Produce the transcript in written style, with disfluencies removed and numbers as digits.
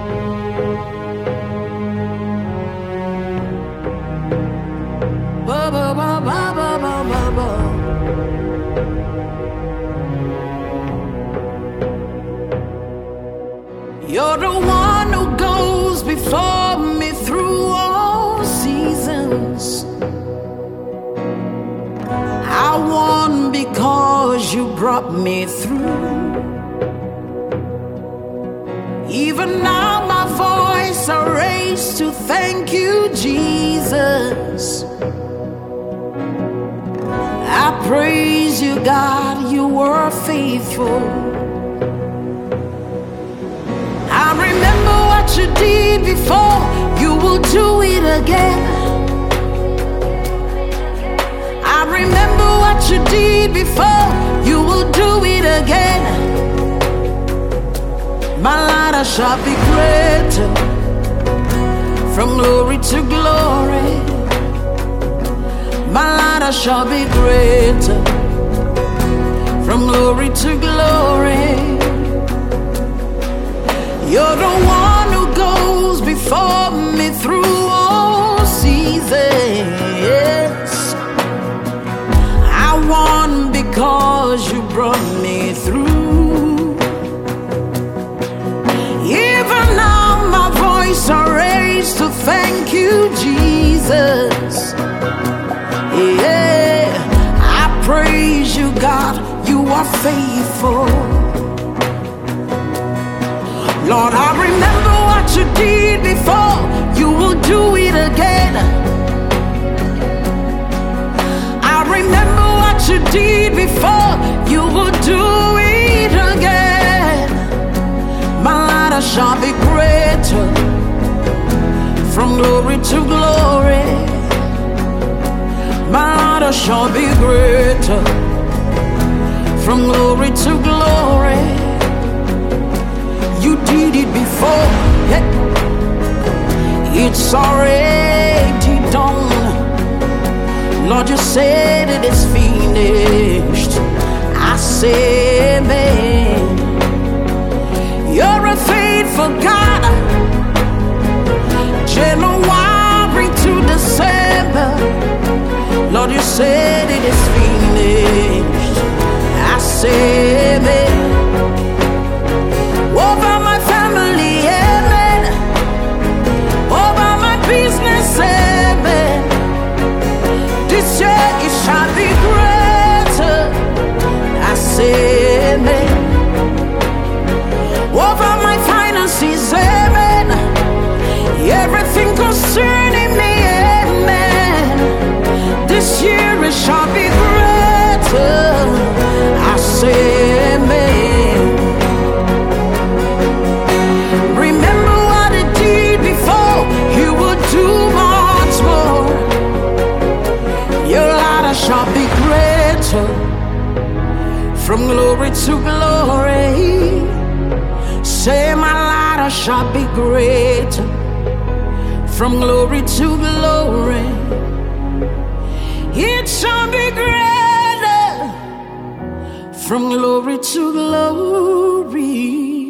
Ba, ba, ba, ba, ba, ba, ba, ba. You're the one who goes before me through all seasons. I won because you brought me through. Even now my voice I raise to thank you, Jesus. I praise you, God, you were faithful. I remember what you did before, you will do it again. I remember what you did before, you will do it again. My light shall be greater, from glory to glory. My light shall be greater, from glory to glory. You're the one who goes before me through all seasons. I won because you brought me through. Even now my voice I raise to thank you, Jesus. Yeah, I praise you, God, you are faithful. Lord, I remember what you did before, you will do it again. I remember what you did before, you will do it again. My light shall be greater, from glory to glory. My light shall be greater, from glory to glory. You did it before, yeah. It's already done. Lord, you said it is finished. I say amen. You're a faithful God, January to December. Lord, you said it is finished. I say amen. Over my family, amen. Over my business, amen. This year it shall be greater. I say amen. Over my finances, amen. Everything concerning me, amen. This year it shall be greater. I say amen. Remember what it did before, you will do much more. Your light shall be greater, from glory to glory. Say my light shall be greater, from glory to glory. It shall be greater, from glory to glory.